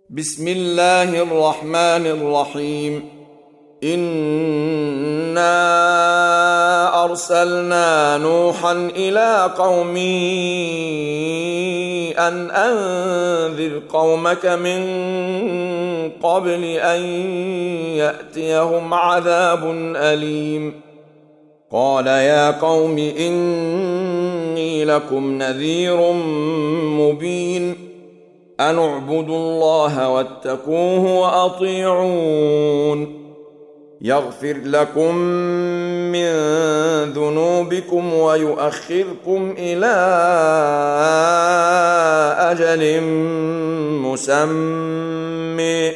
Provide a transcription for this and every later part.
بسم الله الرحمن الرحيم. إنا أرسلنا نوحا إلى قومه أن أنذر قومك من قبل أن يأتيهم عذاب أليم. قال يا قوم إني لكم نذير مبين. أن اعبدوا الله واتقوه وأطيعون. يغفر لكم من ذنوبكم ويؤخركم إلى أجل مسمى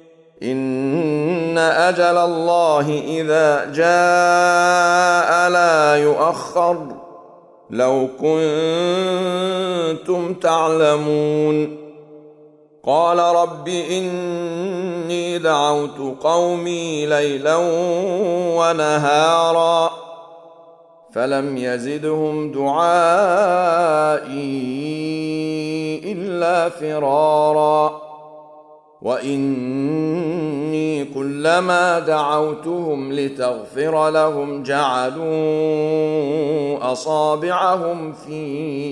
إن أجل الله إذا جاء لا يؤخر لو كنتم تعلمون. قال رب إني دعوت قومي ليلا ونهارا فلم يزدهم دعائي إلا فرارا. وإني كلما دعوتهم لتغفر لهم جعلوا أصابعهم في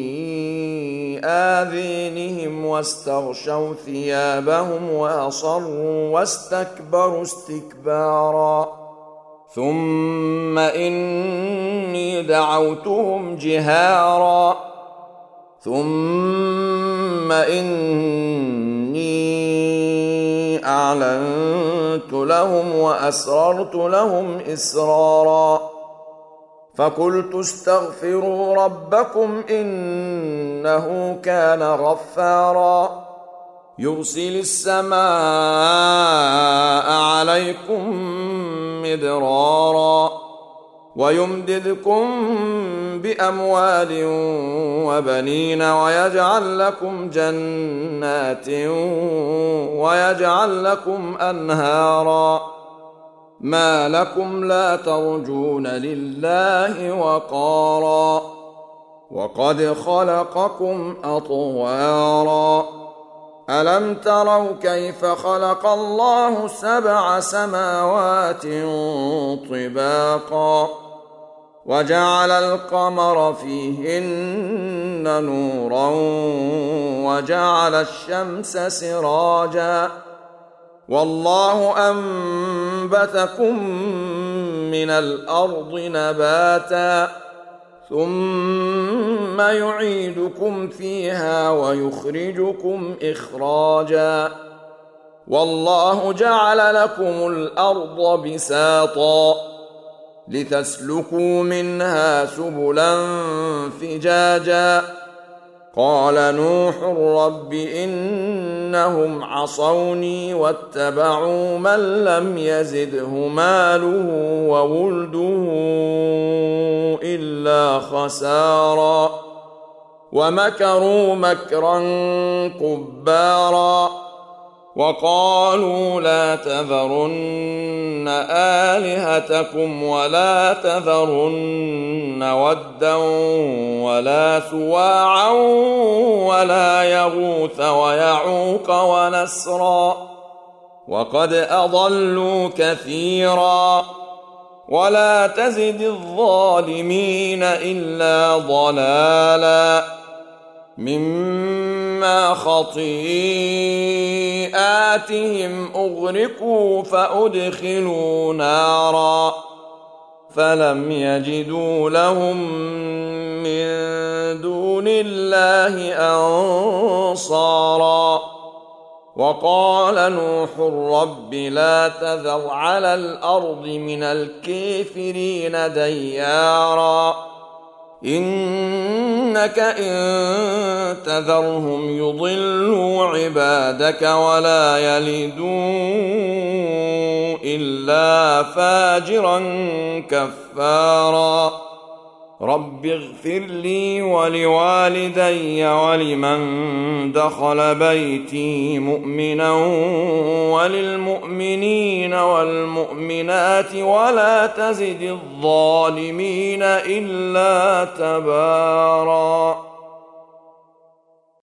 آذينهم واستغشوا ثيابهم وأصروا واستكبروا استكبارا. ثم إني دعوتهم جهارا ثم إني أعلنت لهم وأسررت لهم إسرارا. فقلت استغفروا ربكم إنه كان غفارا يرسل السماء عليكم مدرارا ويمددكم بأموال وبنين ويجعل لكم جنات ويجعل لكم أنهارا. ما لكم لا ترجون لله وقارا وقد خلقكم أطوارا. ألم تروا كيف خلق الله 7 سماوات طباقا وجعل القمر فيهن نورا وجعل الشمس سراجا والله أنبتكم من الأرض نباتا ثم يعيدكم فيها ويخرجكم إخراجا. والله جعل لكم الأرض بساطا لتسلكوا منها سبلا فجاجا. قال نوح رب إنهم عصوني واتبعوا من لم يزده ماله وولده إلا خسارا ومكروا مكرا كبارا. وقالوا لا تذرن آلهتكم ولا تذرن ودا ولا سواعا ولا يغوث ويعوق ونسرا وقد أضلوا كثيرا ولا تزد الظالمين إلا ضلالا مما خطيئاتهم أغرقوا فأدخلوا نارا فلم يجدوا لهم من دون الله أنصارا. وقال نوح رب لا تذر على الأرض من الكافرين ديارا إنك إن تذرهم يضلوا عبادك ولا يلدوا إلا فاجرا كفارا. رب اغفر لي ولوالدي ولمن دخل بيتي مؤمنا وللمؤمنين والمؤمنات ولا تزد الظالمين إلا تبارا.